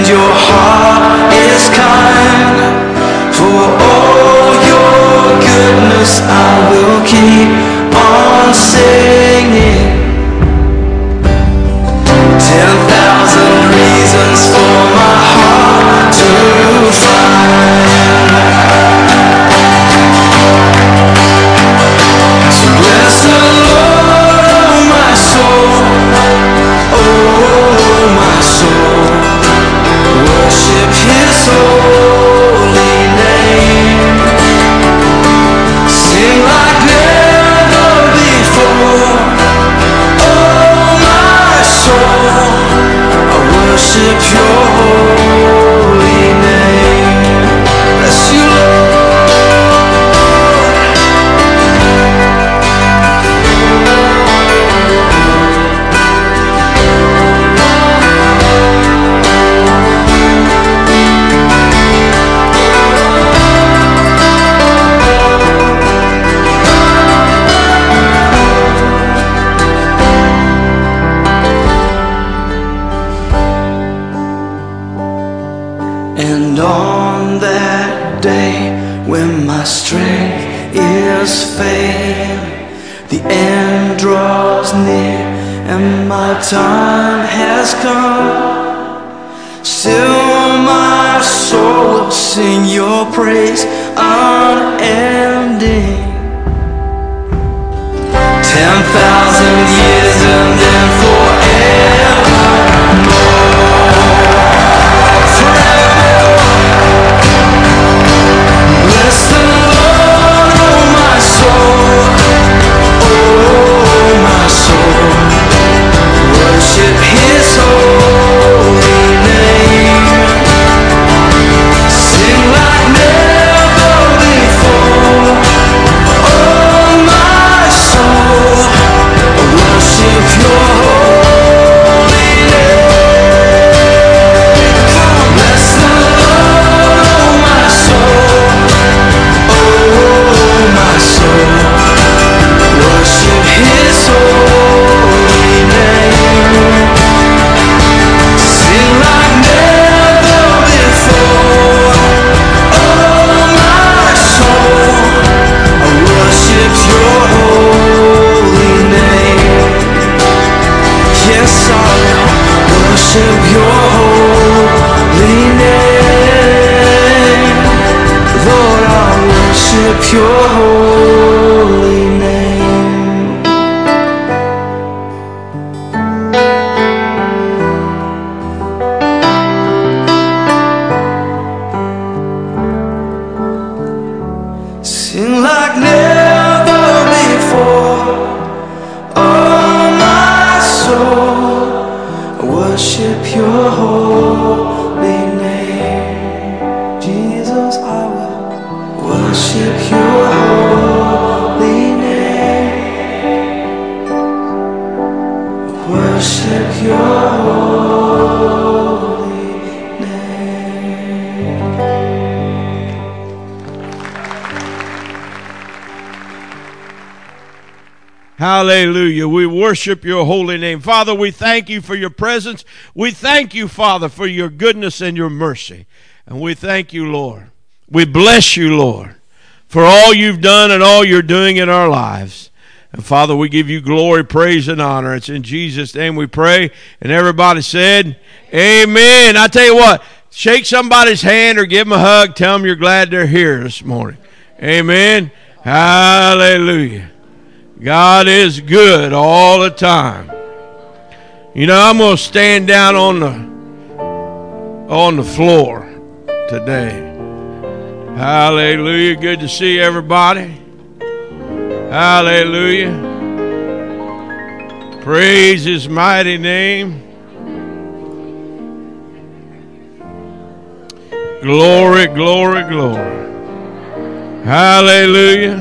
your heart is kind. For all your goodness I will keep on singing. 10,000 reasons for my heart to find. So bless the Lord, oh my soul, oh my soul. Worship His holy name. Sing like never before, oh my soul. I worship your holy name. Bless you, Lord. And on that day when my strength is failing, the end draws near and my time has come, still my soul will sing your praise unending. 10,000 years and then bless the Lord, oh my soul, oh my soul. Worship His holy name. Sing like never before, oh my soul. Worship your holy name. Bless the Lord, oh my soul, oh my soul. Worship His holy name. Sing like never before, oh my soul. I worship your holy name. Yes, I will worship your holy name. Lord, I worship your holy name. Sing like never before, oh my soul. I worship your holy name. Jesus, I will worship your holy name. Worship your holy name. Hallelujah. We worship your holy name. Father, we thank you for your presence. We thank you, Father, for your goodness and your mercy. And we thank you, Lord. We bless you, Lord, for all you've done and all you're doing in our lives. And Father, we give you glory, praise, and honor. It's in Jesus' name we pray. And everybody said, amen. I tell you what, shake somebody's hand or give them a hug. Tell them you're glad they're here this morning. Amen. Hallelujah. God is good all the time. You know, I'm going to stand down on the floor today. Hallelujah. Good to see everybody. Hallelujah. Praise His mighty name. Glory, glory, glory. Hallelujah.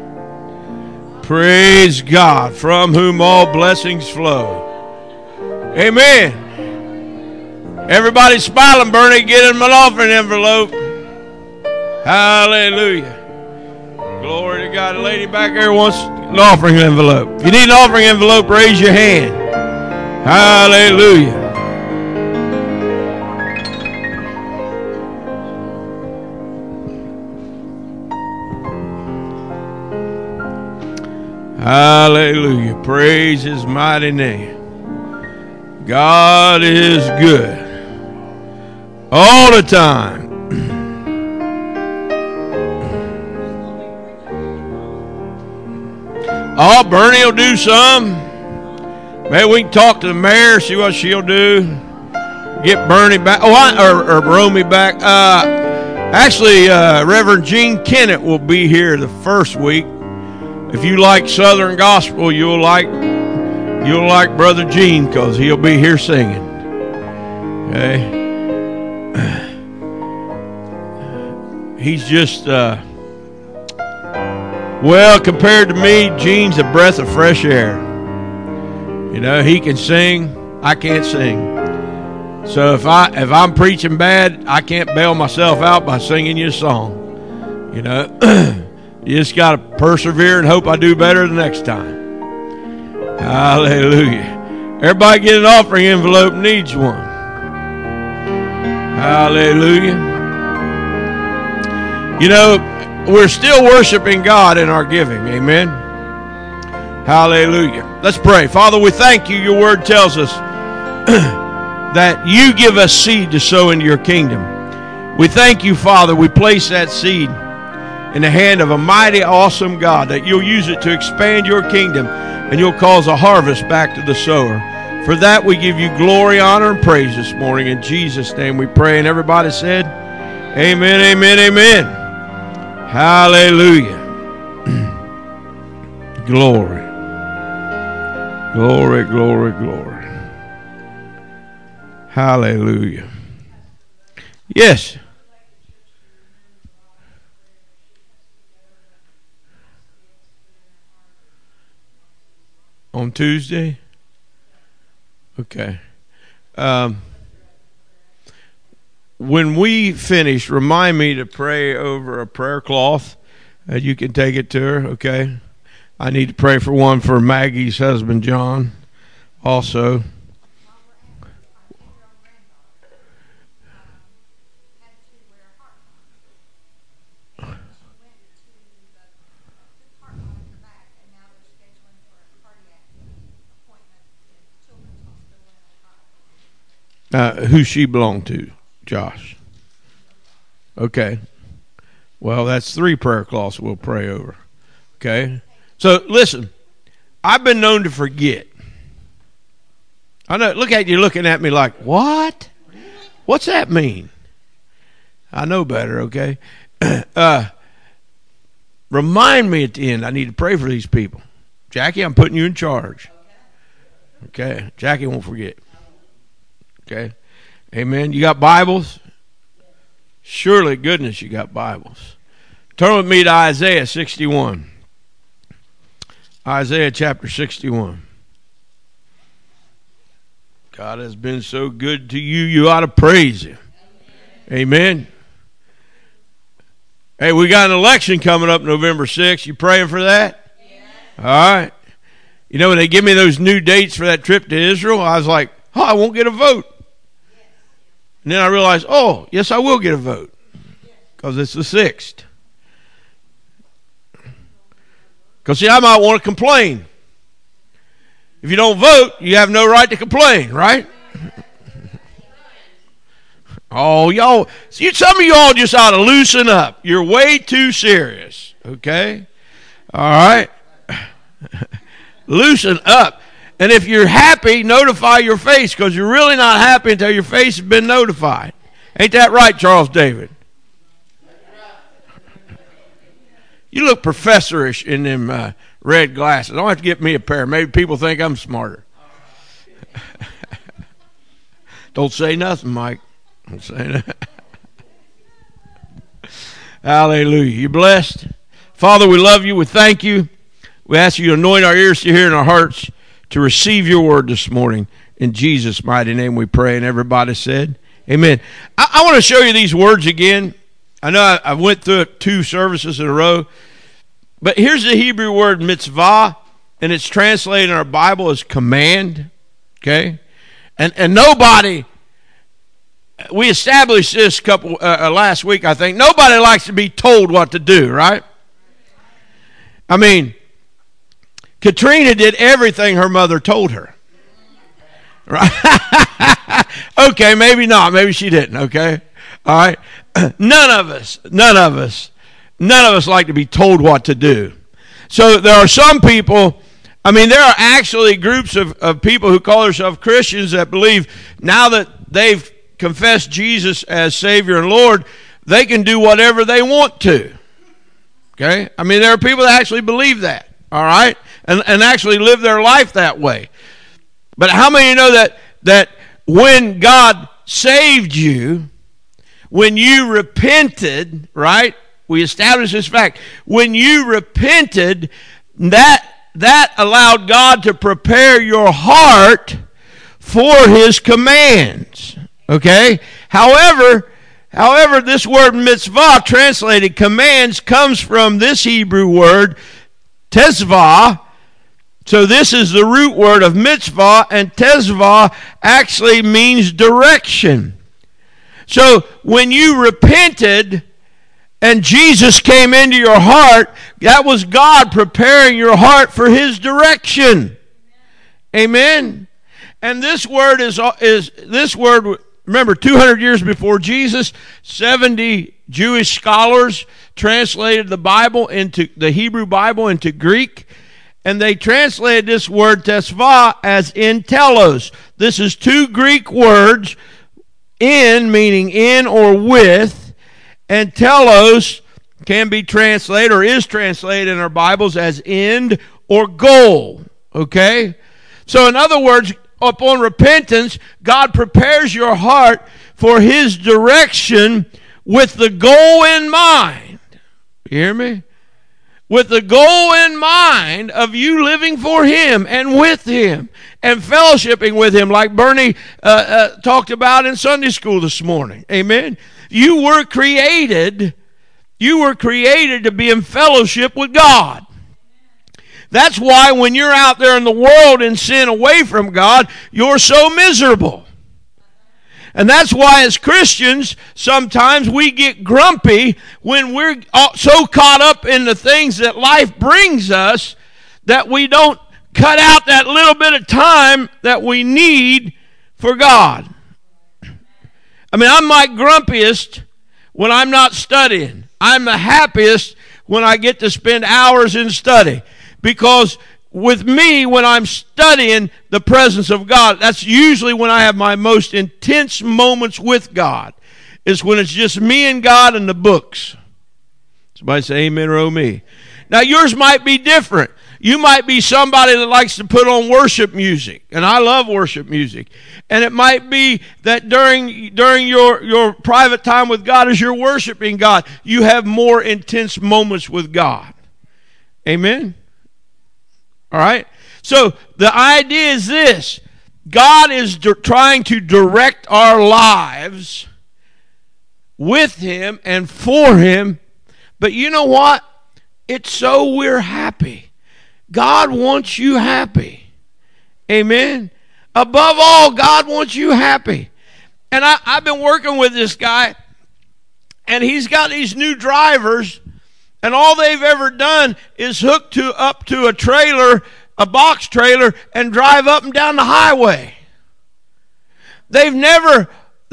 Praise God, from whom all blessings flow. Amen. Everybody smiling, Bernie. Get him an offering envelope. Hallelujah. Glory to God. A lady back there wants an offering envelope. If you need an offering envelope, raise your hand. Hallelujah. Hallelujah. Praise his mighty name. God is good all the time. Oh, Bernie will do some. Maybe we can talk to the mayor, see what she'll do. Get Bernie back. Or Romy back. Actually, Reverend Gene Kennett will be here the first week. If you like Southern gospel, you'll like Brother Gene, because he'll be here singing. Okay. He's just well, compared to me, Gene's a breath of fresh air. You know, he can sing, I can't sing. So if I'm preaching bad, I can't bail myself out by singing you a song. You know, you just got to persevere and hope I do better the next time. Hallelujah. Everybody get an offering envelope needs one. Hallelujah. You know, we're still worshiping God in our giving. Amen. Hallelujah. Let's pray. Father, we thank you. Your word tells us that you give us seed to sow into your kingdom. We thank you, Father. We place that seed in the hand of a mighty, awesome God, that you'll use it to expand your kingdom, and you'll cause a harvest back to the sower. For that, we give you glory, honor, and praise this morning. In Jesus' name we pray. And everybody said, amen, amen, amen. Hallelujah. Glory. Glory, glory, glory. Hallelujah. Yes. On Tuesday? Okay. When we finish, remind me to pray over a prayer cloth. You can take it to her, okay? I need to pray for one for Maggie's husband, John, also. Who she belong to? Josh. Okay. Well, that's 3 prayer cloths we'll pray over. Okay. So listen, I've been known to forget. I know. Look at you looking at me like, what? What's that mean? I know better. Okay. Remind me at the end. I need to pray for these people. Jackie, I'm putting you in charge. Okay. Jackie won't forget. Okay. Amen. You got Bibles? Surely, goodness, you got Bibles. Turn with me to Isaiah 61. Isaiah chapter 61. God has been so good to you, you ought to praise him. Amen. Hey, we got an election coming up November 6th. You praying for that? Yes. All right. You know, when they give me those new dates for that trip to Israel, I was like, oh, I won't get a vote. And then I realized, oh, yes, I will get a vote, because it's the 6th. Because, see, I might want to complain. If you don't vote, you have no right to complain, right? Oh, y'all, see, some of y'all just ought to loosen up. You're way too serious, okay? All right? Loosen up. And if you're happy, notify your face, because you're really not happy until your face has been notified. Ain't that right, Charles David? You look professorish in them red glasses. I don't have to get me a pair. Maybe people think I'm smarter. Don't say nothing, Mike. Don't say nothing. Hallelujah. You blessed? Father, we love you. We thank you. We ask you to anoint our ears to hear and our hearts to receive your word this morning. In Jesus' mighty name we pray. And everybody said, amen. I want to show you these words again. I know I went through it 2 services in a row. But here's the Hebrew word mitzvah, and it's translated in our Bible as command. Okay? And nobody, we established this last week, I think. Nobody likes to be told what to do, right? I mean, Katrina did everything her mother told her. Right? Okay, maybe not. Maybe she didn't, okay? All right? None of us like to be told what to do. So there are some people, there are actually groups of people who call themselves Christians that believe now that they've confessed Jesus as Savior and Lord, they can do whatever they want to. Okay? There are people that actually believe that, all right? And actually live their life that way. But how many of you know that when God saved you, when you repented, right? We established this fact. When you repented, that allowed God to prepare your heart for His commands. Okay? However, this word mitzvah, translated commands, comes from this Hebrew word, tezvah. So this is the root word of mitzvah, and tezvah actually means direction. So when you repented and Jesus came into your heart, that was God preparing your heart for His direction. Amen. And this word remember, 200 years before Jesus, 70 Jewish scholars translated the Bible into the Hebrew Bible into Greek. And they translated this word tesvah as in telos. This is two Greek words, in meaning in or with, and telos can be translated or is translated in our Bibles as end or goal. Okay? So in other words, upon repentance, God prepares your heart for His direction with the goal in mind. You hear me? With the goal in mind of you living for Him and with Him and fellowshipping with Him, like Bernie talked about in Sunday school this morning. Amen. You were created to be in fellowship with God. That's why when you're out there in the world in sin away from God, you're so miserable. And that's why as Christians, sometimes we get grumpy when we're so caught up in the things that life brings us that we don't cut out that little bit of time that we need for God. I'm my grumpiest when I'm not studying. I'm the happiest when I get to spend hours in study. Because with me, when I'm studying the presence of God, that's usually when I have my most intense moments with God. Is when it's just me and God and the books. Somebody say amen or oh me. Now yours might be different. You might be somebody that likes to put on worship music. And I love worship music. And it might be that during your private time with God, as you're worshiping God, you have more intense moments with God. Amen? All right? So the idea is this. God is trying to direct our lives with Him and for Him. But you know what? It's so we're happy. God wants you happy. Amen? Above all, God wants you happy. And I've been working with this guy, and he's got these new drivers, and all they've ever done is hook up to a trailer, a box trailer, and drive up and down the highway. They've never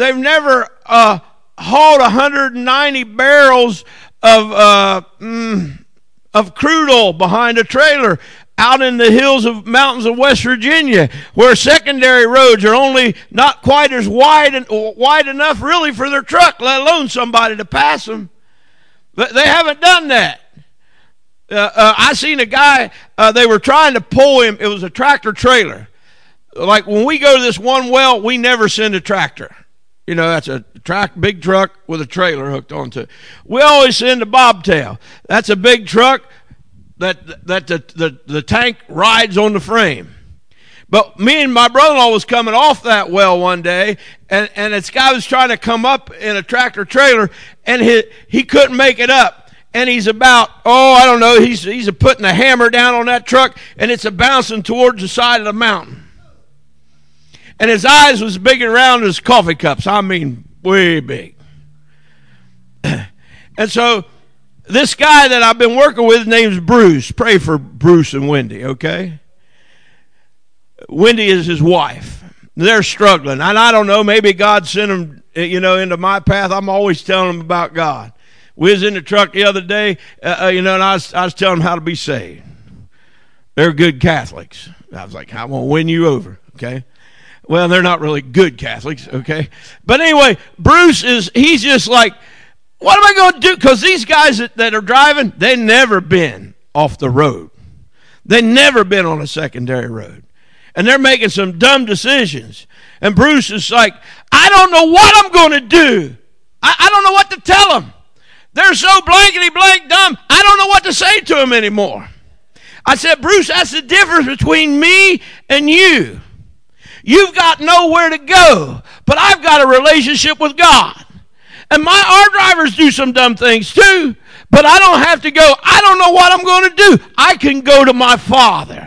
hauled 190 barrels of crude oil behind a trailer out in the mountains of West Virginia, where secondary roads are only not quite as wide enough really for their truck, let alone somebody to pass them. But they haven't done that. I seen a guy, they were trying to pull him. It was a tractor trailer. Like when we go to this one well, we never send a tractor. That's a big truck with a trailer hooked onto it. We always send a bobtail. That's a big truck that the tank rides on the frame. But me and my brother-in-law was coming off that well one day, and this guy was trying to come up in a tractor trailer, and he couldn't make it up. And he's about, I don't know, he's putting a hammer down on that truck, and it's bouncing towards the side of the mountain. And his eyes was big and round as coffee cups. Way big. And so this guy that I've been working with name's Bruce. Pray for Bruce and Wendy, okay? Wendy is his wife. They're struggling. And I don't know, maybe God sent them, into my path. I'm always telling them about God. We was in the truck the other day, and I was telling them how to be saved. They're good Catholics. I was like, I want to win you over, okay? Well, they're not really good Catholics, okay? But anyway, Bruce he's just like, what am I going to do? Because these guys that are driving, they've never been off the road. They've never been on a secondary road. And they're making some dumb decisions. And Bruce is like, I don't know what I'm going to do. I don't know what to tell them. They're so blankety blank dumb, I don't know what to say to them anymore. I said, Bruce, that's the difference between me and you. You've got nowhere to go, but I've got a relationship with God. And our drivers do some dumb things too, but I don't have to go. I don't know what I'm going to do. I can go to my Father.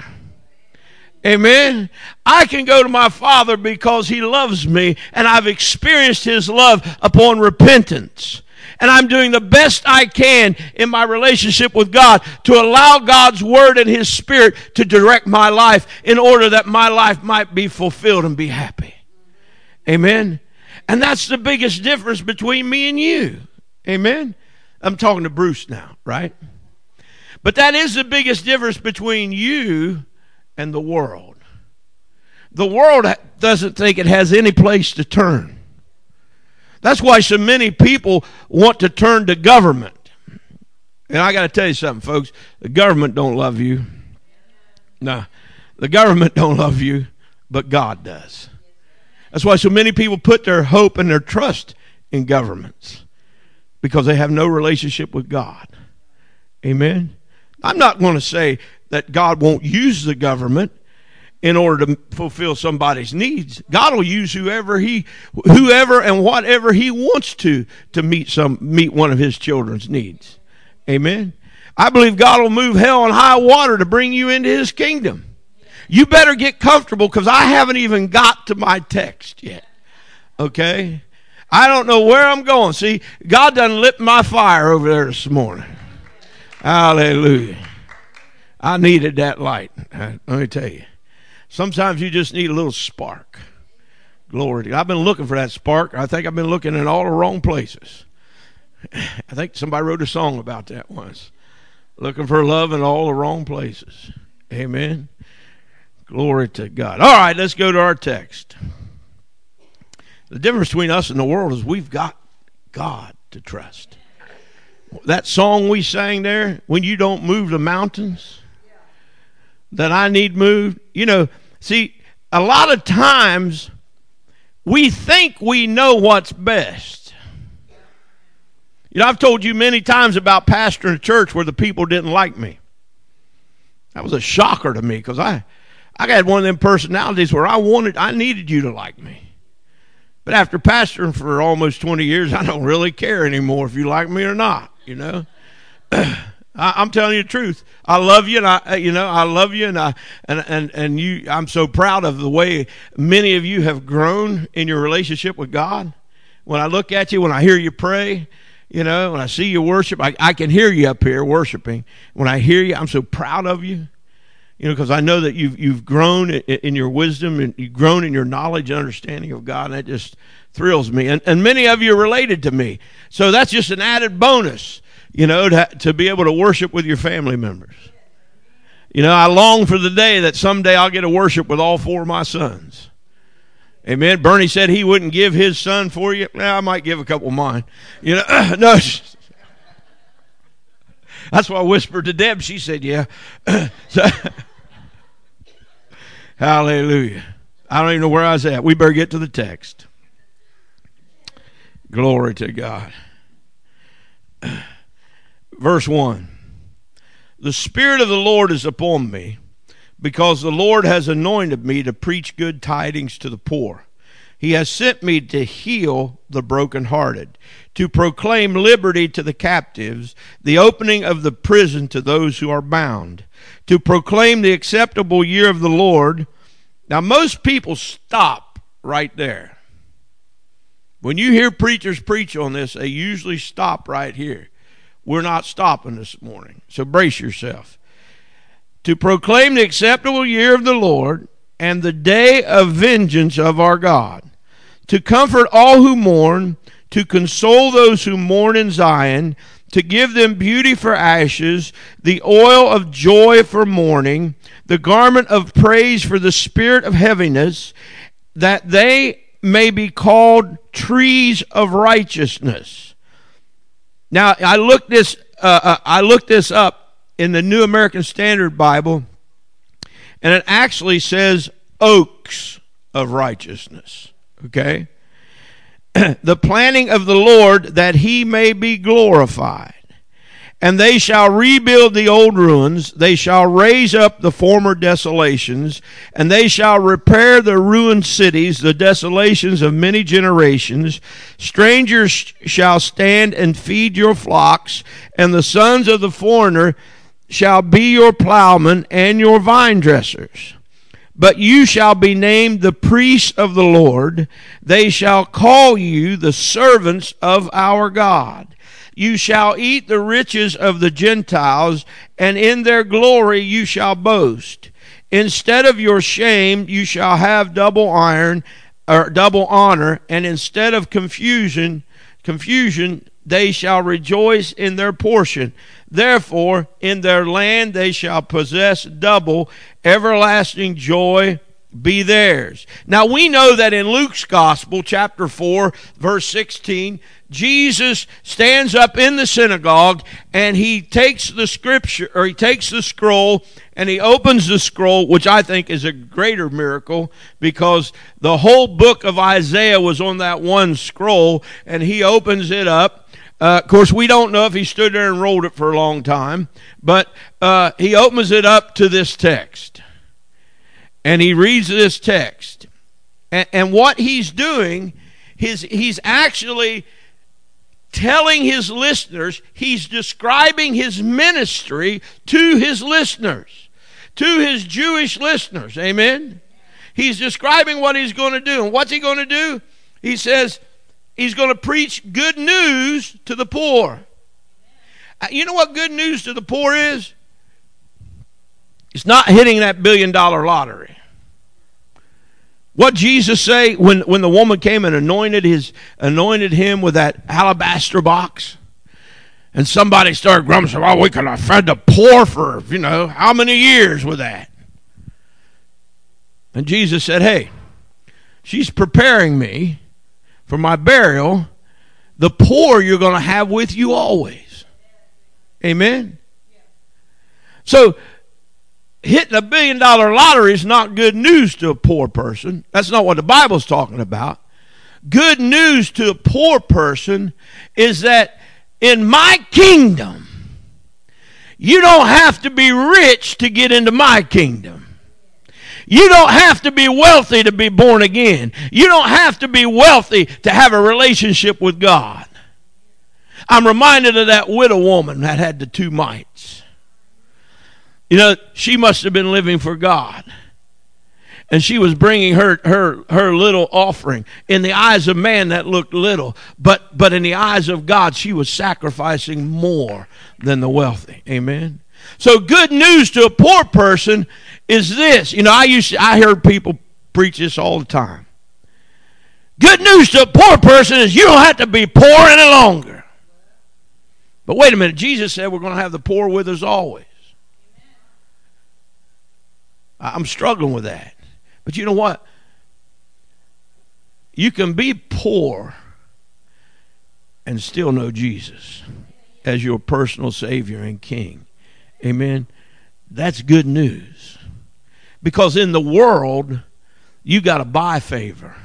Amen. I can go to my Father because He loves me, and I've experienced His love upon repentance. And I'm doing the best I can in my relationship with God to allow God's Word and His Spirit to direct my life in order that my life might be fulfilled and be happy. Amen. And that's the biggest difference between me and you. Amen. I'm talking to Bruce now, right? But that is the biggest difference between you and the world. The world doesn't think it has any place to turn. That's why so many people want to turn to government. And I got to tell you something, folks. The government don't love you. No, the government don't love you, but God does. That's why so many people put their hope and their trust in governments, because they have no relationship with God. Amen. I'm not going to say that God won't use the government in order to fulfill somebody's needs. God will use whoever and whatever He wants to meet one of His children's needs. Amen. I believe God will move hell and high water to bring you into His kingdom. You better get comfortable, because I haven't even got to my text yet. Okay? I don't know where I'm going. See, God done lit my fire over there this morning. Hallelujah. I needed that light. Let me tell you. Sometimes you just need a little spark. Glory to God. I've been looking for that spark. I think I've been looking in all the wrong places. I think somebody wrote a song about that once. Looking for love in all the wrong places. Amen. Glory to God. All right, let's go to our text. The difference between us and the world is we've got God to trust. That song we sang there, when you don't move the mountains that I need moved. See, a lot of times we think we know what's best. I've told you many times about pastoring a church where the people didn't like me. That was a shocker to me, because I had one of them personalities where I needed you to like me. But after pastoring for almost 20 years, I don't really care anymore if you like me or not, I'm telling you the truth. I love you, and I love you, and you. I'm so proud of the way many of you have grown in your relationship with God. When I look at you, when I hear you pray, when I see you worship, I can hear you up here worshiping. When I hear you, I'm so proud of you. Because I know that you've grown in your wisdom, and you've grown in your knowledge and understanding of God, and that just thrills me. And many of you are related to me, so that's just an added bonus. To be able to worship with your family members. I long for the day that someday I'll get to worship with all 4 of my sons. Amen. Bernie said he wouldn't give his son for you. I might give a couple of mine. No. That's why I whispered to Deb. She said, yeah. Hallelujah. I don't even know where I was at. We better get to the text. Glory to God. Verse 1. The Spirit of the Lord is upon me, because the Lord has anointed me to preach good tidings to the poor. He has sent me to heal the brokenhearted, to proclaim liberty to the captives, the opening of the prison to those who are bound, to proclaim the acceptable year of the Lord. Now, most people stop right there. When you hear preachers preach on this, they usually stop right here. we're not stopping this morning. So brace yourself. To proclaim the acceptable year of the Lord and the day of vengeance of our God, to comfort all who mourn, to console those who mourn in Zion, to give them beauty for ashes, the oil of joy for mourning, the garment of praise for the spirit of heaviness, that they may be called trees of righteousness. Now, I looked this up in the New American Standard Bible, and it actually says oaks of righteousness. Okay? The planting of the Lord, that he may be glorified. And they shall rebuild the old ruins, they shall raise up the former desolations, and they shall repair the ruined cities, the desolations of many generations. Strangers shall stand and feed your flocks, and the sons of the foreigner shall be your plowmen and your vine dressers. But you shall be named the priests of the Lord. They shall call you the servants of our God. You shall eat the riches of the Gentiles, and in their glory you shall boast. Instead of your shame, you shall have double honor, and instead of confusion, they shall rejoice in their portion. Therefore, in their land they shall possess double, everlasting joy be theirs. Now we know that in Luke's Gospel, chapter 4, verse 16, Jesus stands up in the synagogue and he takes the scripture, or he takes the scroll, and he opens the scroll, which I think is a greater miracle because the whole book of Isaiah was on that one scroll, and he opens it up. Of course, we don't know if he stood there and rolled it for a long time, but he opens it up to this text. And he reads this text. And what he's doing, he's actually telling his listeners, he's describing his ministry to his listeners, to his Jewish listeners. Amen? He's describing what he's going to do. And what's he going to do? He says he's going to preach good news to the poor. You know what good news to the poor is? It's not hitting that $1 billion lottery. What Jesus say when the woman came and anointed him with that alabaster box, and somebody started grumbling, saying, "Oh, we could have fed the poor for how many years with that?" And Jesus said, "Hey, she's preparing me for my burial. The poor you're going to have with you always." Amen. So hitting $1 billion lottery is not good news to a poor person. That's not what the Bible's talking about. Good news to a poor person is that in my kingdom, you don't have to be rich to get into my kingdom. You don't have to be wealthy to be born again. You don't have to be wealthy to have a relationship with God. I'm reminded of that widow woman that had the 2 mites. She must have been living for God. And she was bringing her little offering. In the eyes of man, that looked little. But in the eyes of God, she was sacrificing more than the wealthy. Amen? So good news to a poor person is this. I heard people preach this all the time. Good news to a poor person is you don't have to be poor any longer. But wait a minute. Jesus said we're going to have the poor with us always. I'm struggling with that. But you know what? You can be poor and still know Jesus as your personal Savior and King. Amen? That's good news. Because in the world, you got to buy favor.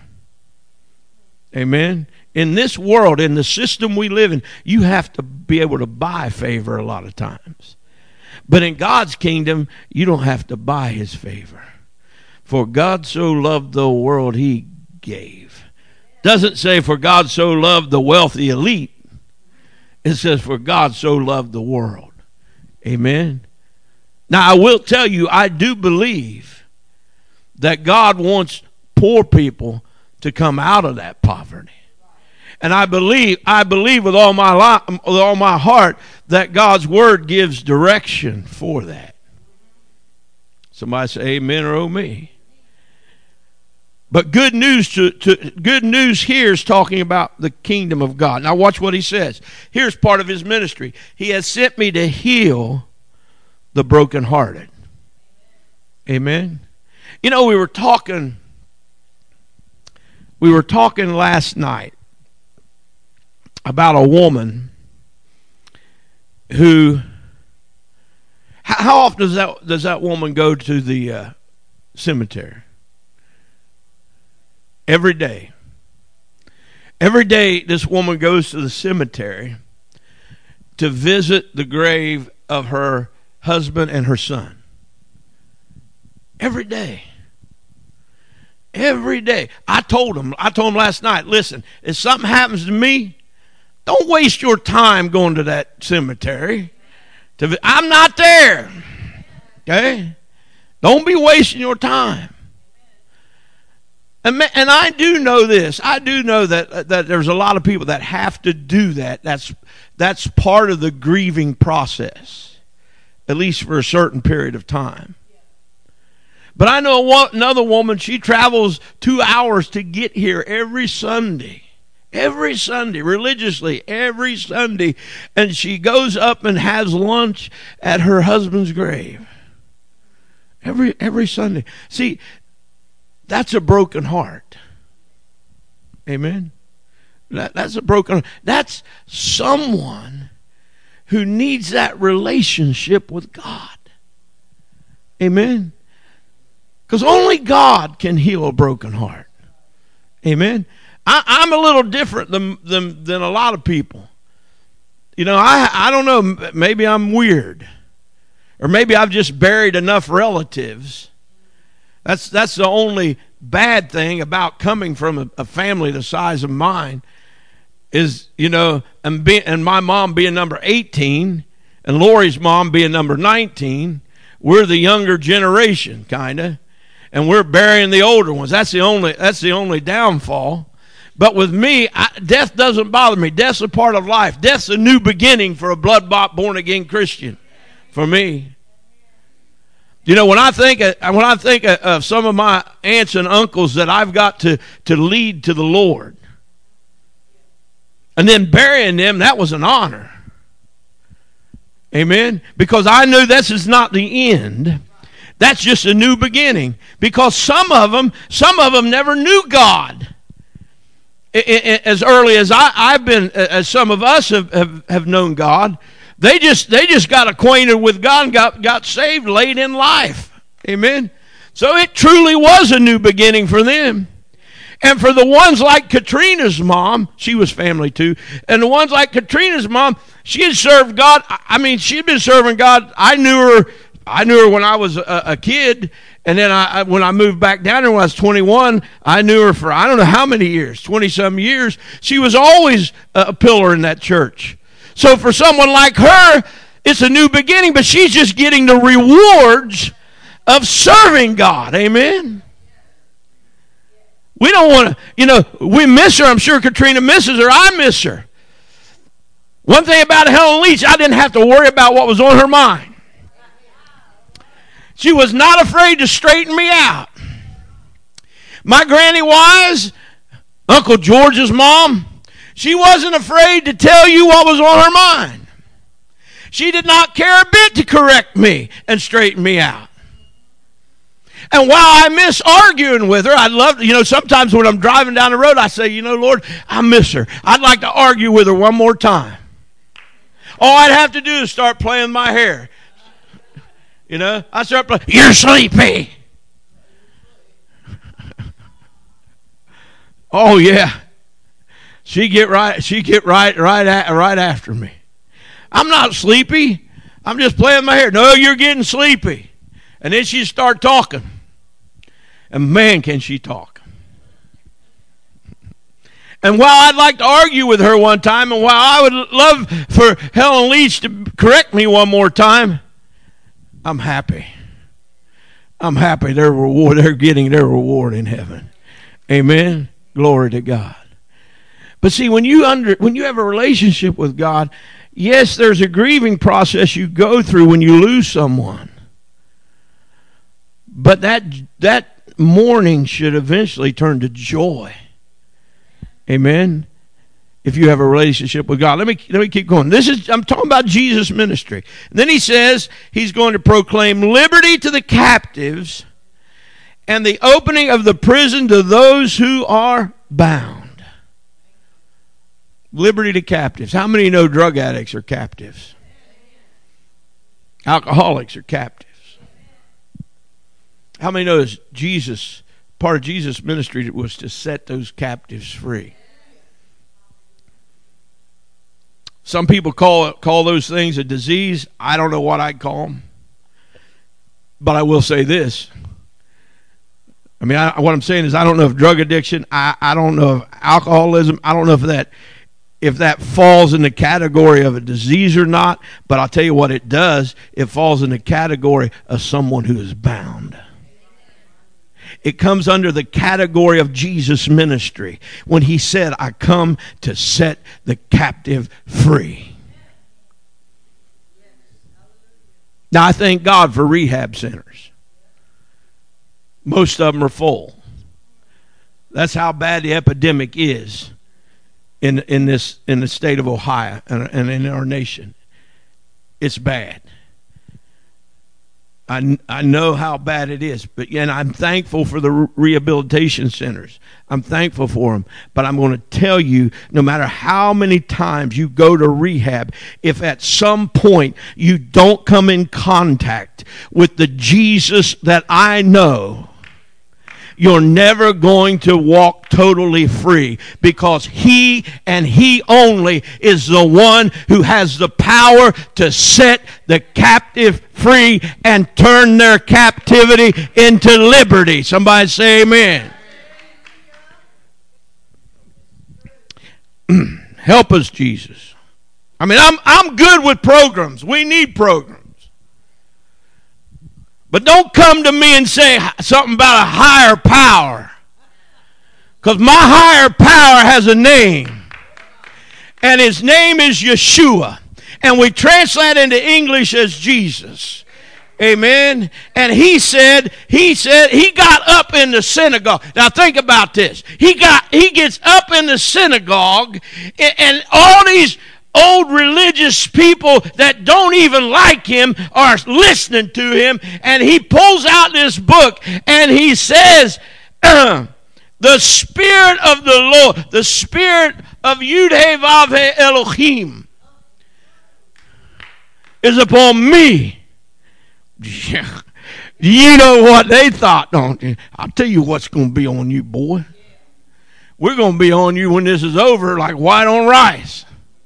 Amen? In this world, in the system we live in, you have to be able to buy favor a lot of times. But in God's kingdom, you don't have to buy his favor. For God so loved the world, he gave. Doesn't say for God so loved the wealthy elite. It says for God so loved the world. Amen. Now I will tell you, I do believe that God wants poor people to come out of that poverty. And I believe with all my heart that God's word gives direction for that. Somebody say amen or oh me. But good news good news here is talking about the kingdom of God. Now watch what he says. Here's part of his ministry. He has sent me to heal the brokenhearted. Amen. You know, we were talking last night about a woman who, how often does that woman go to the cemetery? Every day. Every day this woman goes to the cemetery to visit the grave of her husband and her son. Every day. Every day. I told him last night, listen, if something happens to me, don't waste your time going to that cemetery. I'm not there. Okay? Don't be wasting your time. And I do know this. I do know that there's a lot of people that have to do that. That's part of the grieving process, at least for a certain period of time. But I know another woman, she travels 2 hours to get here every Sunday. Every Sunday, religiously, every Sunday. And she goes up and has lunch at her husband's grave. Every Sunday. See, that's a broken heart. Amen? That's a broken heart. That's someone who needs that relationship with God. Amen? Because only God can heal a broken heart. Amen? I'm a little different than a lot of people. You know, I don't know, maybe I'm weird. Or maybe I've just buried enough relatives. That's the only bad thing about coming from a family the size of mine is, you know, and my mom being number 18 and Lori's mom being number 19, we're the younger generation, kind of, and we're burying the older ones. That's the only downfall. But with me, death doesn't bother me. Death's a part of life. Death's a new beginning for a blood-bought, born-again Christian. For me. You know, when I think of some of my aunts and uncles that I've got to lead to the Lord, and then burying them, that was an honor. Amen? Because I knew this is not the end. That's just a new beginning. Because some of them never knew God. As early as I've been, as some of us have known God, they just got acquainted with God and got saved late in life. Amen. So it truly was a new beginning for them. And for the ones like Katrina's mom, she was family too, and the ones like Katrina's mom, she had served God. I mean, she'd been serving God. I knew her when I was a kid. And then when I moved back down there when I was 21, I knew her for I don't know how many years, 20-some years. She was always a pillar in that church. So for someone like her, it's a new beginning, but she's just getting the rewards of serving God. Amen? We don't want to, you know, we miss her. I'm sure Katrina misses her. I miss her. One thing about Helen Leach, I didn't have to worry about what was on her mind. She was not afraid to straighten me out. My Granny Wise, Uncle George's mom, she wasn't afraid to tell you what was on her mind. She did not care a bit to correct me and straighten me out. And while I miss arguing with her, I love, you know, sometimes when I'm driving down the road, I say, you know, Lord, I miss her. I'd like to argue with her one more time. All I'd have to do is start playing my hair. You know, I start playing, you're sleepy. Oh yeah. She get right after me. I'm not sleepy. I'm just playing my hair. No, you're getting sleepy. And then she'd start talking. And man, can she talk. And while I'd like to argue with her one time, and while I would love for Helen Leach to correct me one more time, I'm happy. I'm happy they're getting their reward in heaven. Amen. Glory to God. But see, when you have a relationship with God, yes, there's a grieving process you go through when you lose someone. But that mourning should eventually turn to joy. Amen. If you have a relationship with God. Let me keep going. I'm talking about Jesus' ministry. And then he says he's going to proclaim liberty to the captives and the opening of the prison to those who are bound. Liberty to captives. How many know drug addicts are captives? Alcoholics are captives. How many know part of Jesus' ministry was to set those captives free? Some people call those things a disease. I don't know what I'd call them. But I will say this. I mean, what I'm saying is I don't know if drug addiction, I don't know if alcoholism, I don't know if that falls in the category of a disease or not. But I'll tell you what it does. It falls in the category of someone who is bound. It comes under the category of Jesus' ministry when he said, I come to set the captive free. Now, I thank God for rehab centers. Most of them are full. That's how bad the epidemic is in the state of Ohio and in our nation. It's bad. I know how bad it is, and I'm thankful for the rehabilitation centers. I'm thankful for them. But I'm going to tell you, no matter how many times you go to rehab, if at some point you don't come in contact with the Jesus that I know, you're never going to walk totally free, because he and he only is the one who has the power to set the captive free and turn their captivity into liberty. Somebody say amen. Help us, Jesus. I mean, I'm good with programs. We need programs. But don't come to me and say something about a higher power. Because my higher power has a name. And his name is Yeshua. And we translate into English as Jesus. Amen. And he got up in the synagogue. Now think about this. He gets up in the synagogue, and all these old religious people that don't even like him are listening to him, and he pulls out this book and he says, the Spirit of the Lord, the Spirit of Yud-Heh-Vav-Heh Elohim is upon me. You know what they thought, don't you? I'll tell you what's going to be on you, boy. We're going to be on you when this is over like white on rice.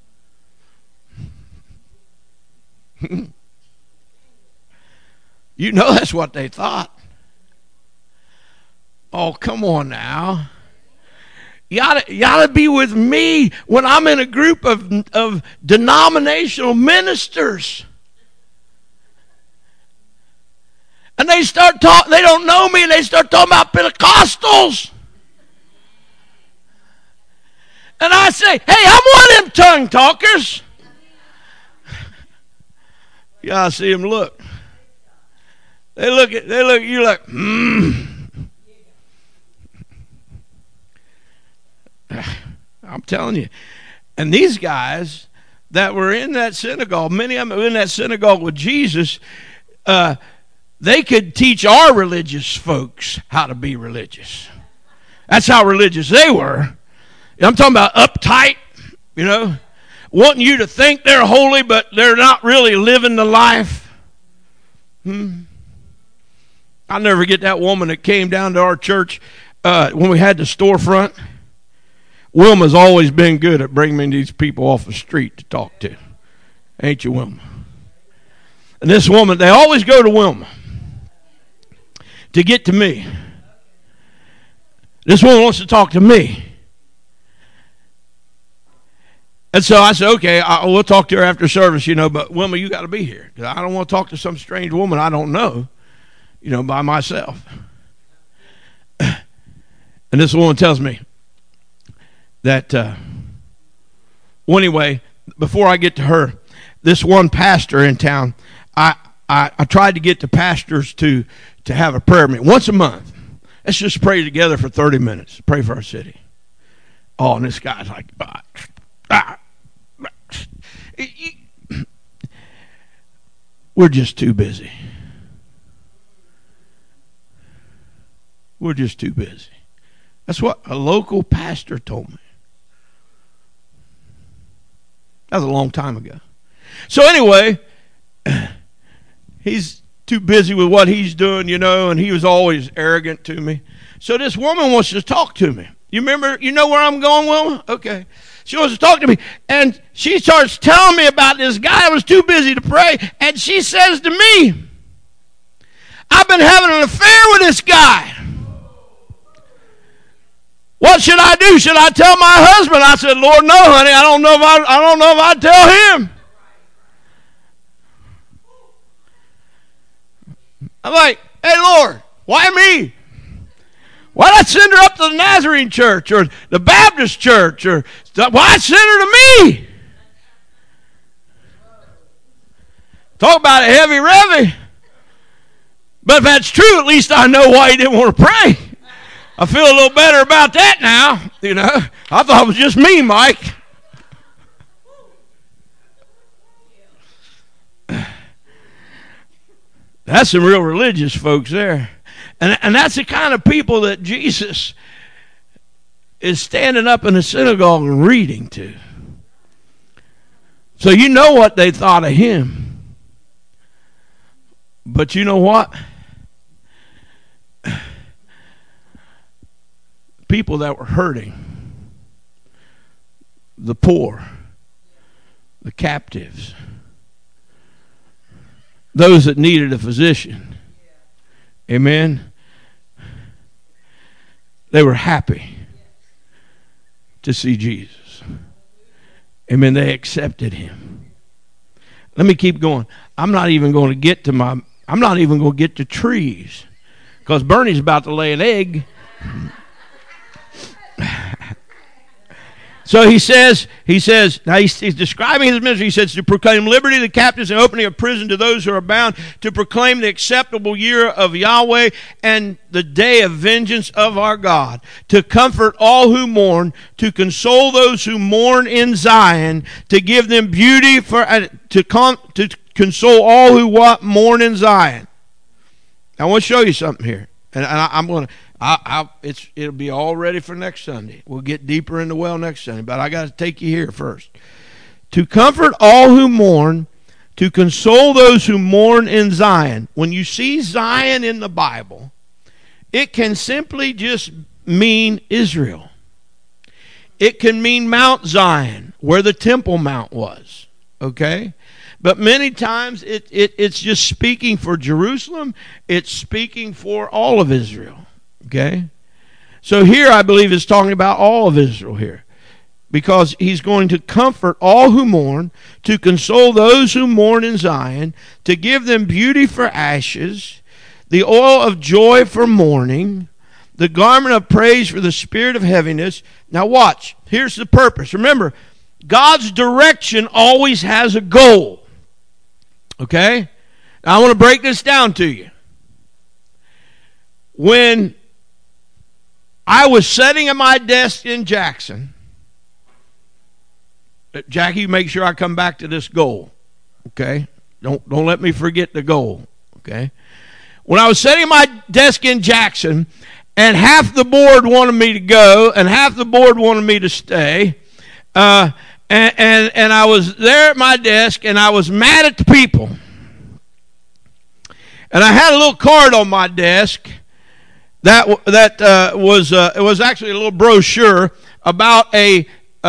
You know that's what they thought. Oh, come on now. You ought to be with me when I'm in a group of denominational ministers. And they start talking, they don't know me, and they start talking about Pentecostals. And I say, hey, I'm one of them tongue talkers. Yeah, I see them look. They look at you like, I'm telling you. And these guys that were in that synagogue, many of them were in that synagogue with Jesus, they could teach our religious folks how to be religious. That's how religious they were. I'm talking about uptight, wanting you to think they're holy, but they're not really living the life. I'll never forget that woman that came down to our church when we had the storefront. Wilma's always been good at bringing these people off the street to talk to. Ain't you, Wilma? And this woman, they always go to Wilma to get to me. This woman wants to talk to me. And so I said, okay, we'll talk to her after service, but Wilma, you got to be here. Because I don't want to talk to some strange woman I don't know, by myself. And this woman tells me that Well, anyway, before I get to her, this one pastor in town, I tried to get the pastors to have a prayer meeting once a month. Let's just pray together for 30 minutes. Pray for our city. Oh, and this guy's like, we're just too busy. We're just too busy. That's what a local pastor told me. That was a long time ago. So anyway, he's too busy with what he's doing, and he was always arrogant to me. So this woman wants to talk to me. You know where I'm going, Wilma? Okay. She wants to talk to me. And she starts telling me about this guy who was too busy to pray. And she says to me, I've been having an affair with this guy. What should I do? Should I tell my husband? I said, Lord, no, honey. I don't know if I'd tell him. I'm like, hey, Lord, why me? Why not send her up to the Nazarene church or the Baptist church? Or why send her to me? Talk about a heavy revy. But if that's true, at least I know why he didn't want to pray. I feel a little better about that now. I thought it was just me, Mike. That's some real religious folks there. And that's the kind of people that Jesus is standing up in the synagogue and reading to. So you know what they thought of him. But you know what? People that were hurting, the poor, the captives, those that needed a physician. Amen. They were happy to see Jesus. Amen. They accepted him. Let me keep going. I'm not even going to get to trees because Bernie's about to lay an egg. So he says, now he's describing his ministry. He says, to proclaim liberty to the captives and opening of prison to those who are bound, to proclaim the acceptable year of Yahweh and the day of vengeance of our God, to comfort all who mourn, to console those who mourn in Zion, to give them beauty to console all who mourn in Zion. I want to show you something here, and I'm going to. It'll be all ready for next Sunday. We'll get deeper in the well next Sunday, but I got to take you here first. To comfort all who mourn, to console those who mourn in Zion. When you see Zion in the Bible, it can simply just mean Israel. It can mean Mount Zion, where the Temple Mount was. Okay? But many times it's just speaking for Jerusalem. It's speaking for all of Israel. Okay? So here I believe it's talking about all of Israel here. Because he's going to comfort all who mourn, to console those who mourn in Zion, to give them beauty for ashes, the oil of joy for mourning, the garment of praise for the spirit of heaviness. Now watch. Here's the purpose. Remember, God's direction always has a goal. Okay? Now I want to break this down to you. When I was sitting at my desk in Jackson, Jackie, make sure I come back to this goal. Okay? Don't let me forget the goal. Okay? When I was sitting at my desk in Jackson, and half the board wanted me to go, and half the board wanted me to stay, and I was there at my desk, and I was mad at the people. And I had a little card on my desk that was actually a little brochure about a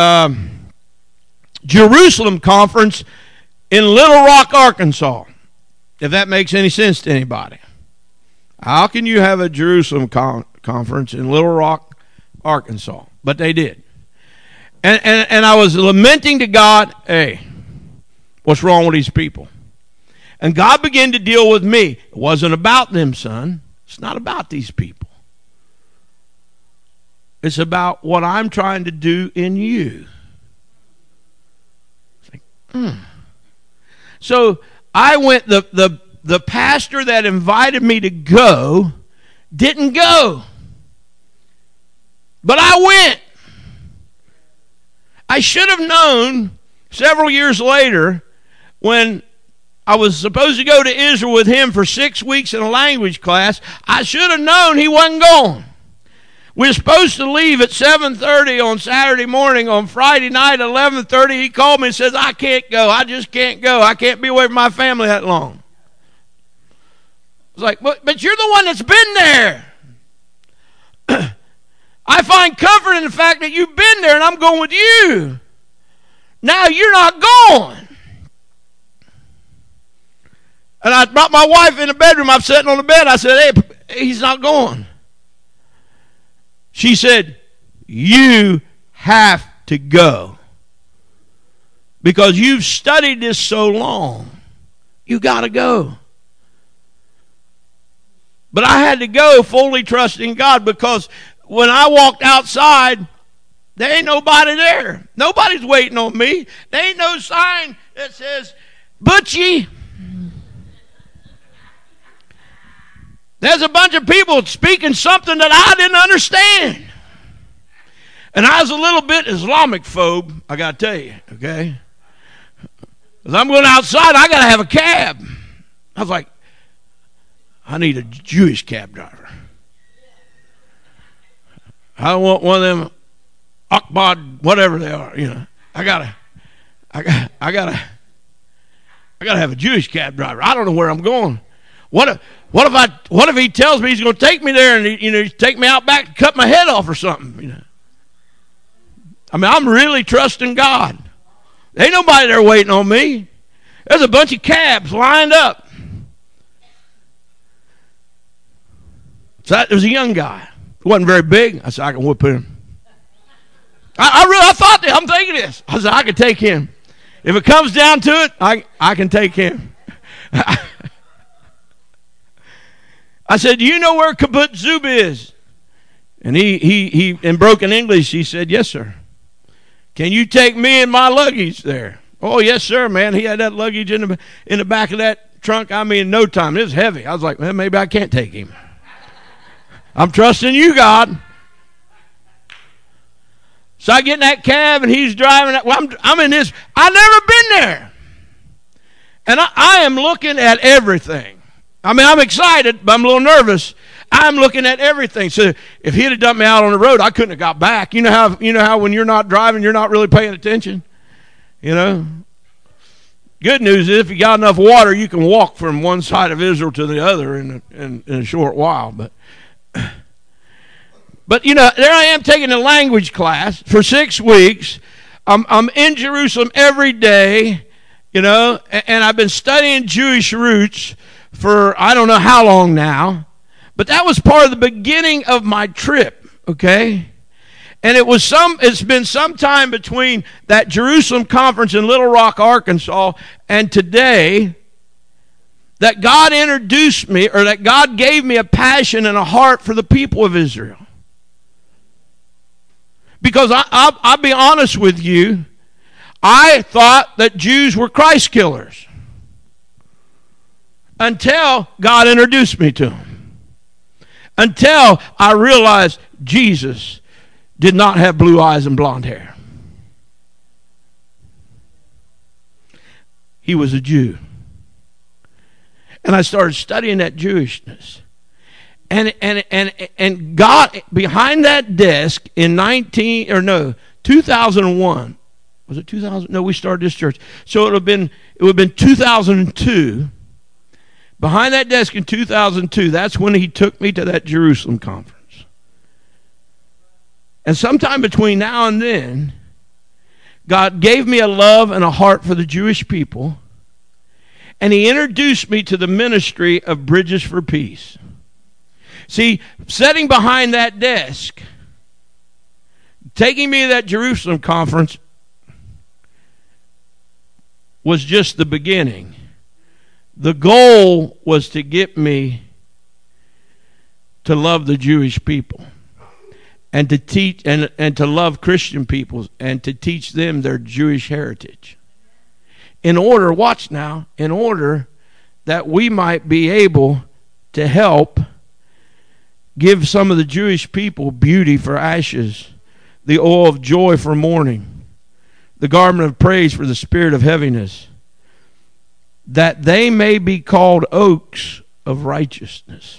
Jerusalem conference in Little Rock, Arkansas. If that makes any sense to anybody. How can you have a Jerusalem conference in Little Rock, Arkansas? But they did. And I was lamenting to God, hey, what's wrong with these people? And God began to deal with me. It wasn't about them, son. It's not about these people. It's about what I'm trying to do in you. So I went, the pastor that invited me to go didn't go. But I went. I should have known several years later when I was supposed to go to Israel with him for 6 weeks in a language class. I should have known he wasn't going. We were supposed to leave at 7:30 on Saturday morning. On Friday night at 11:30, he called me and says, I can't go. I just can't go. I can't be away from my family that long. I was like, but you're the one that's been there. I find comfort in the fact that you've been there and I'm going with you. Now you're not going. And I brought my wife in the bedroom. I'm sitting on the bed. I said, hey, he's not going. She said, you have to go. Because you've studied this so long. You got to go. But I had to go fully trusting God, because when I walked outside, there ain't nobody there. Nobody's waiting on me. There ain't no sign that says, Butchie. There's a bunch of people speaking something that I didn't understand. And I was a little bit Islamic phobe, I got to tell you, okay? Because I'm going outside, I got to have a cab. I was like, I need a Jewish cab driver. I don't want one of them Akbad, whatever they are, you know. I gotta have a Jewish cab driver. I don't know where I'm going. What if he tells me he's going to take me there and he's take me out back and cut my head off or something? You know. I mean, I'm really trusting God. There ain't nobody there waiting on me. There's a bunch of cabs lined up. So there was a young guy. He wasn't very big. I said, I can whoop him. I thought that. I'm thinking this. I said, I can take him. If it comes down to it, I can take him. I said, do you know where Kibbutz Zub is? And he in broken English, he said, yes, sir. Can you take me and my luggage there? Oh, yes, sir, man. He had that luggage in the back of that trunk. I mean, in no time. It was heavy. I was like, well, maybe I can't take him. I'm trusting you, God. So I get in that cab and he's driving. Well, I'm in this. I've never been there. And I am looking at everything. I mean, I'm excited, but I'm a little nervous. I'm looking at everything. So if he'd have dumped me out on the road, I couldn't have got back. You know how when you're not driving, you're not really paying attention. You know. Good news is if you got enough water, you can walk from one side of Israel to the other in a short while. But you know, there I am taking a language class for 6 weeks. I'm in Jerusalem every day, you know, and I've been studying Jewish roots for I don't know how long now. But that was part of the beginning of my trip, okay? And it's been some time between that Jerusalem conference in Little Rock, Arkansas, and today that God introduced me, or that God gave me a passion and a heart for the people of Israel. Because I'll be honest with you, I thought that Jews were Christ killers until God introduced me to them. Until I realized Jesus did not have blue eyes and blonde hair. He was a Jew. And I started studying that Jewishness. And God, behind that desk in 2001. Was it 2000? No, we started this church. So it would have been 2002. Behind that desk in 2002, that's when he took me to that Jerusalem conference. And sometime between now and then, God gave me a love and a heart for the Jewish people, and he introduced me to the ministry of Bridges for Peace. See, sitting behind that desk, taking me to that Jerusalem conference was just the beginning. The goal was to get me to love the Jewish people and to teach and to love Christian people and to teach them their Jewish heritage. in order, watch now, in order that we might be able to help give some of the Jewish people beauty for ashes, the oil of joy for mourning, the garment of praise for the spirit of heaviness, that they may be called oaks of righteousness.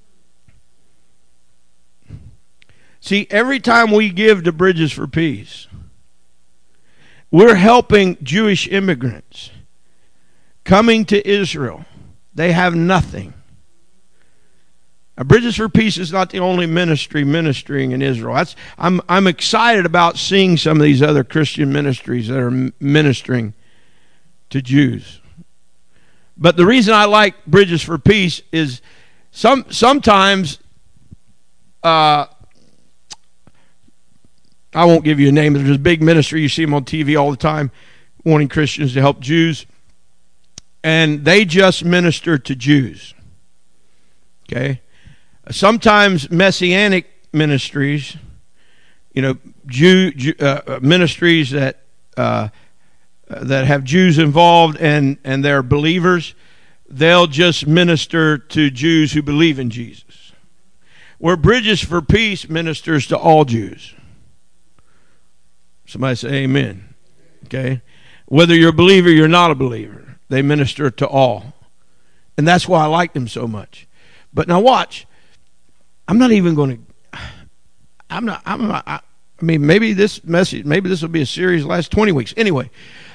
See, every time we give to Bridges for Peace, we're helping Jewish immigrants coming to Israel. They have nothing. Now, Bridges for Peace is not the only ministry ministering in Israel. I'm excited about seeing some of these other Christian ministries that are ministering to Jews. But the reason I like Bridges for Peace is sometimes I won't give you a name, but there's a big ministry. You see them on TV all the time wanting Christians to help Jews. And they just minister to Jews. Okay? Sometimes Messianic ministries, ministries that have Jews involved and they're believers, they'll just minister to Jews who believe in Jesus. Where Bridges for Peace ministers to all Jews. Somebody say amen. Okay? Whether you're a believer or you're not a believer, they minister to all. And that's why I like them so much. But now watch. I'm not even going to, maybe this message, maybe this will be a series last 20 weeks. Anyway,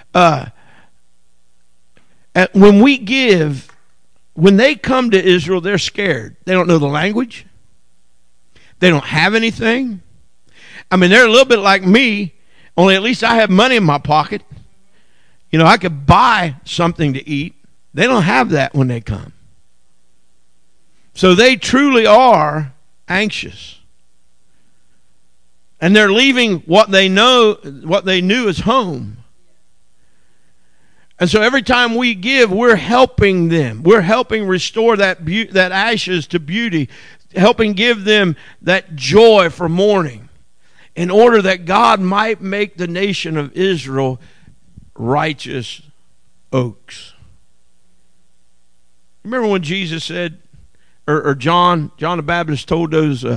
when we give, when they come to Israel, they're scared. They don't know the language. They don't have anything. They're a little bit like me. Only at least I have money in my pocket. I could buy something to eat. They don't have that when they come. So they truly are anxious. And they're leaving what they knew as home. And so every time we give, we're helping them. We're helping restore that ashes to beauty, helping give them that joy for mourning, in order that God might make the nation of Israel righteous oaks. Remember when Jesus said, or John the Baptist told those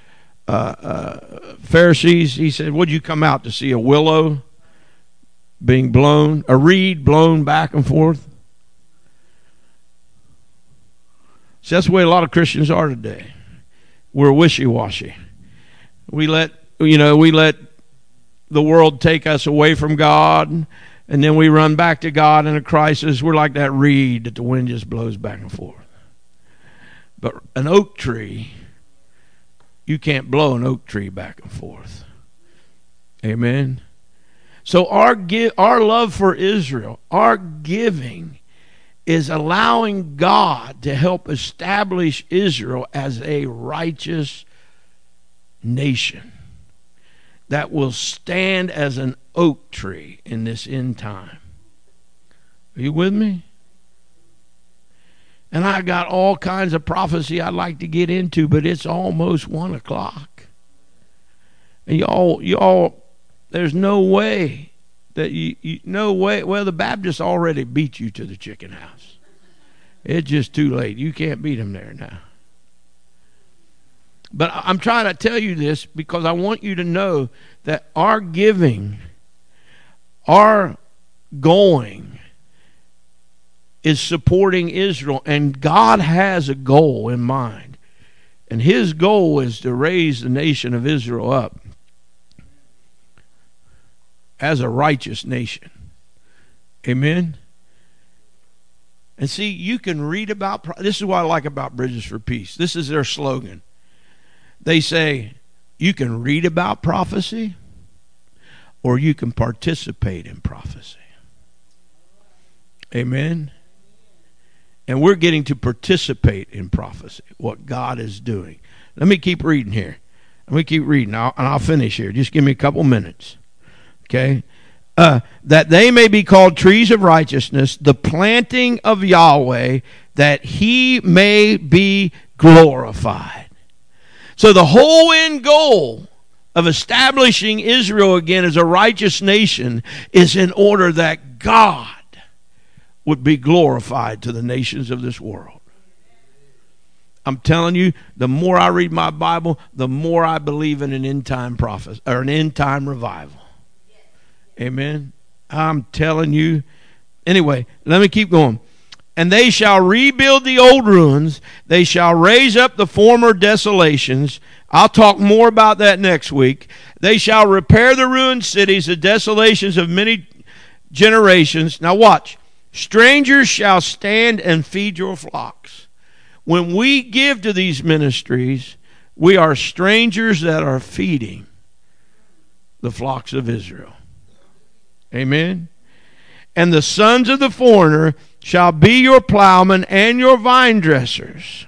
Pharisees, he said, "Would you come out to see a willow being blown, a reed blown back and forth?" So that's the way a lot of Christians are today. We're wishy-washy. We let the world take us away from God, and then we run back to God in a crisis. We're like that reed that the wind just blows back and forth. But an oak tree, you can't blow an oak tree back and forth. Amen. So our love for Israel, our giving, is allowing God to help establish Israel as a righteous nation that will stand as an oak tree in this end time. Are you with me? And I got all kinds of prophecy I'd like to get into, but it's almost 1 o'clock. And y'all, there's no way that no way. Well, the Baptists already beat you to the chicken house. It's just too late. You can't beat them there now. But I'm trying to tell you this because I want you to know that our giving, our going, is supporting Israel. And God has a goal in mind. And His goal is to raise the nation of Israel up as a righteous nation. Amen? And see, you can read about, this is what I like about Bridges for Peace. This is their slogan. They say, you can read about prophecy or you can participate in prophecy. Amen? And we're getting to participate in prophecy, what God is doing. Let me keep reading here. Let me keep reading, and I'll finish here. Just give me a couple minutes. Okay? That they may be called trees of righteousness, the planting of Yahweh, that He may be glorified. So the whole end goal of establishing Israel again as a righteous nation is in order that God would be glorified to the nations of this world. I'm telling you, the more I read my Bible, the more I believe in an end time prophecy or an end time revival. Amen. I'm telling you. Anyway, let me keep going. And they shall rebuild the old ruins. They shall raise up the former desolations. I'll talk more about that next week. They shall repair the ruined cities, the desolations of many generations. Now watch. Strangers shall stand and feed your flocks. When we give to these ministries, we are strangers that are feeding the flocks of Israel. Amen. And the sons of the foreigner shall be your plowmen and your vine dressers.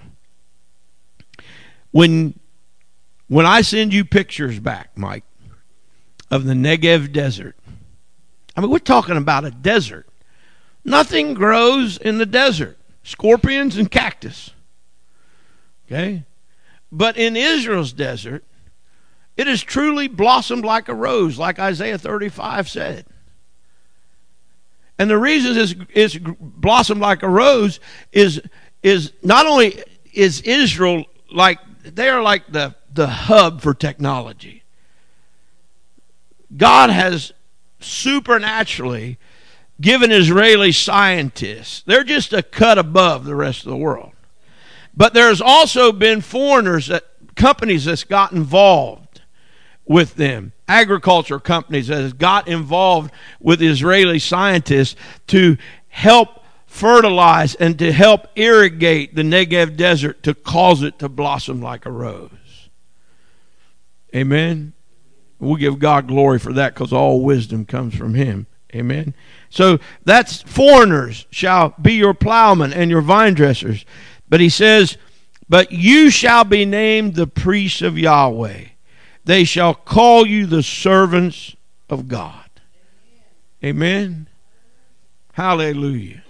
When I send you pictures back, Mike, of the Negev desert, I mean, we're talking about a desert. Nothing grows in the desert. Scorpions and cactus. Okay? But in Israel's desert, it has truly blossomed like a rose, like Isaiah 35 said. And the reason it's blossomed like a rose is not only is Israel like, they are like the hub for technology. God has supernaturally given Israeli scientists, they're just a cut above the rest of the world. But there's also been foreigners, companies that's got involved with them. Agriculture companies that has got involved with Israeli scientists to help fertilize and to help irrigate the Negev desert to cause it to blossom like a rose. Amen. We'll give God glory for that because all wisdom comes from him. Amen. So that's foreigners shall be your plowmen and your vine dressers. But he says, but you shall be named the priests of Yahweh. They shall call you the servants of God. Amen. Hallelujah.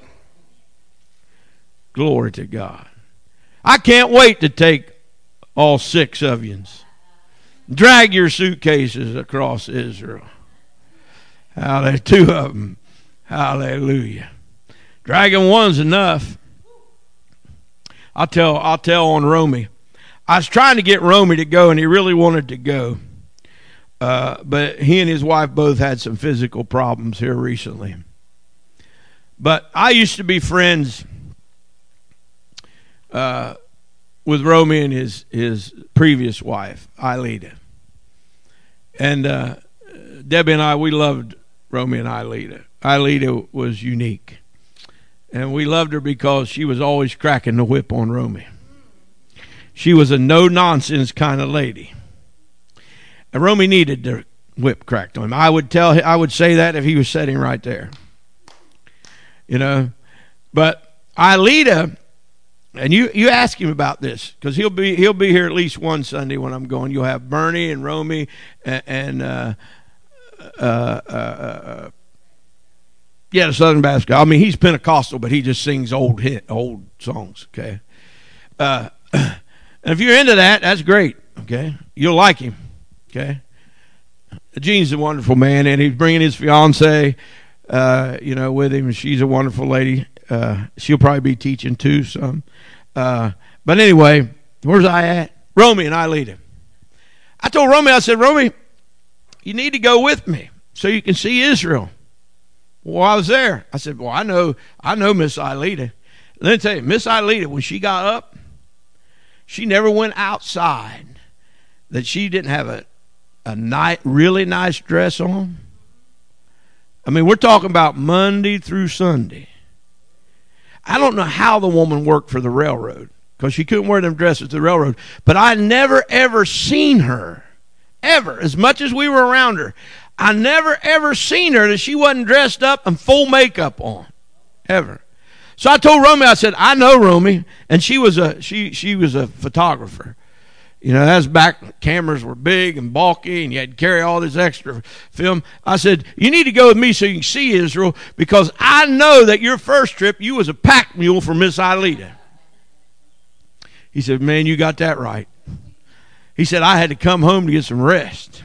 Glory to God. I can't wait to take all 6 of you. Drag your suitcases across Israel. Hallelujah. 2 of them. Hallelujah. Dragging one's enough. I'll tell on Romy. I was trying to get Romy to go, and he really wanted to go. But he and his wife both had some physical problems here recently. But I used to be friends with Romy and his previous wife, Ilita. And Debbie and I, we loved Romy and Ilita. Ilita was unique. And we loved her because she was always cracking the whip on Romy. She was a no-nonsense kind of lady. And Romy needed the whip cracked on him. I would say that if he was sitting right there. You know. But Ilita, and you ask him about this, because he'll be here at least one Sunday when I'm going. You'll have Bernie and Romy and the Southern Baptist guy. I mean, he's Pentecostal, but he just sings old songs, okay? And if you're into that, that's great, okay? You'll like him, okay? Gene's a wonderful man, and he's bringing his fiancée, with him. She's a wonderful lady. She'll probably be teaching too some. But anyway, where's I at? Romy and Ilita. I told Romy, I said, Romy, you need to go with me so you can see Israel. Well, I was there. I said, well, I know Miss Ilita. Let me tell you, Miss Ilita, when she got up, she never went outside that she didn't have a really nice dress on. I mean, we're talking about Monday through Sunday. I don't know how the woman worked for the railroad because she couldn't wear them dresses to the railroad. But I never, ever seen her, ever, as much as we were around her. I never, ever seen her that she wasn't dressed up and full makeup on, ever. So I told Romy, I said, I know Romy, and she was a photographer. You know, that's back, cameras were big and bulky, and you had to carry all this extra film. I said, you need to go with me so you can see Israel, because I know that your first trip, you was a pack mule for Miss Ilita. He said, man, you got that right. He said, I had to come home to get some rest.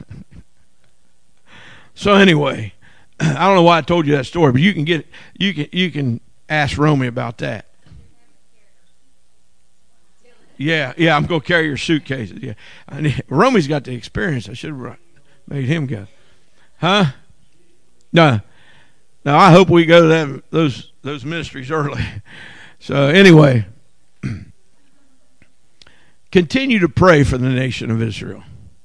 So anyway, I don't know why I told you that story, but you can ask Romy about that. Yeah, I'm going to carry your suitcases. Yeah, Romy's got the experience. I should have made him go. Huh? No. I hope we go to those ministries early. So anyway, continue to pray for the nation of Israel.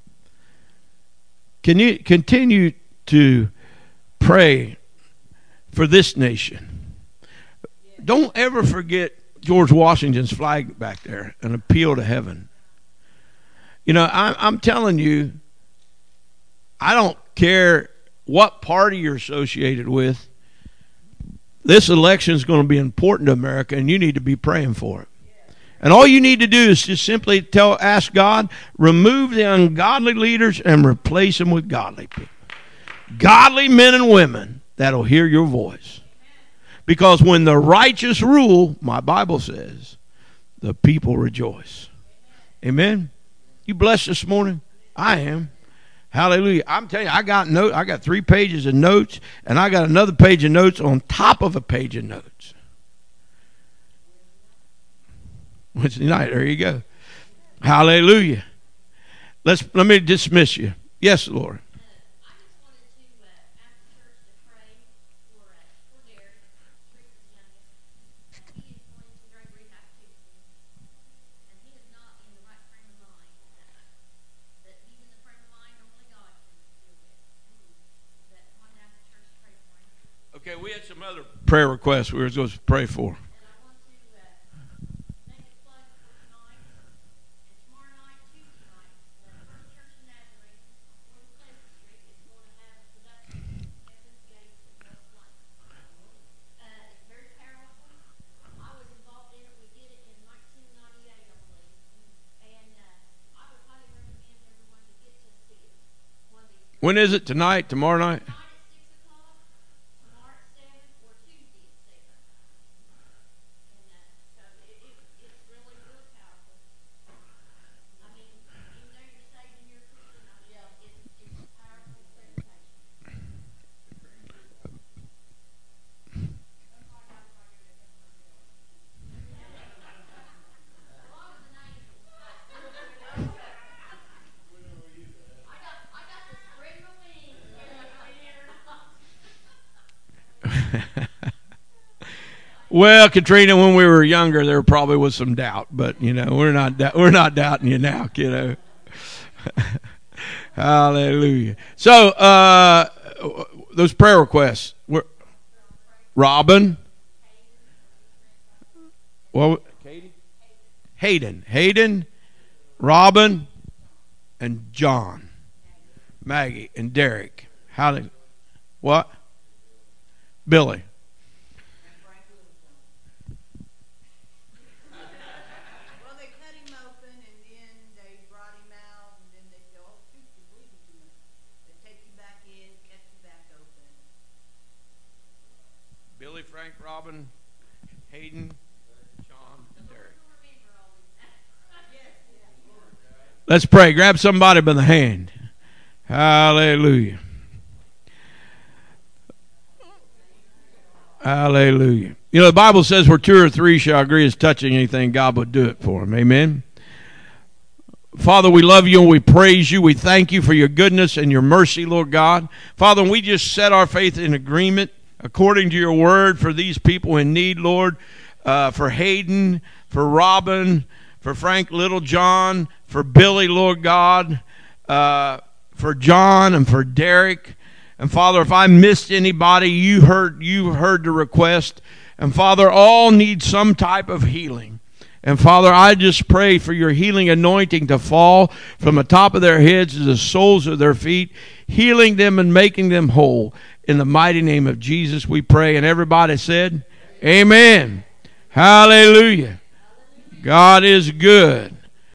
Can you continue to pray for this nation? Don't ever forget George Washington's flag back there, an appeal to heaven. You know, I'm telling you, I don't care what party you're associated with. This election is going to be important to America, and you need to be praying for it. And all you need to do is just simply ask God, remove the ungodly leaders and replace them with godly people. Godly men and women that'll hear your voice. Because when the righteous rule, my Bible says, the people rejoice. Amen? You blessed this morning? I am. Hallelujah. I'm telling you, I got 3 pages of notes, and I got another page of notes on top of a page of notes. Wednesday night, there you go. Hallelujah. Let me dismiss you. Yes, Lord. Okay, we had some other prayer requests we were supposed to pray for. When is it? Tonight? Tomorrow night? Well, Katrina, when we were younger, there probably was some doubt, but we're not doubting you now, kiddo. Hallelujah. So those prayer requests were Robin, Katie, Hayden, Robin, and John, Maggie, and Derek. What? Billy. Frank, Robin, Hayden, John, and Derek. Let's pray. Grab somebody by the hand. Hallelujah. Hallelujah. The Bible says where 2 or 3 shall agree as touching anything, God will do it for them. Amen. Father, we love you and we praise you. We thank you for your goodness and your mercy, Lord God. Father, we just set our faith in agreement according to your word for these people in need, Lord, for Hayden, for Robin, for Frank Littlejohn, for Billy, Lord God, for John and for Derek. And Father, if I missed anybody, you heard the request. And Father, all need some type of healing. And Father, I just pray for your healing anointing to fall from the top of their heads to the soles of their feet, healing them and making them whole. In the mighty name of Jesus we pray. And everybody said, Amen. Hallelujah. God is good.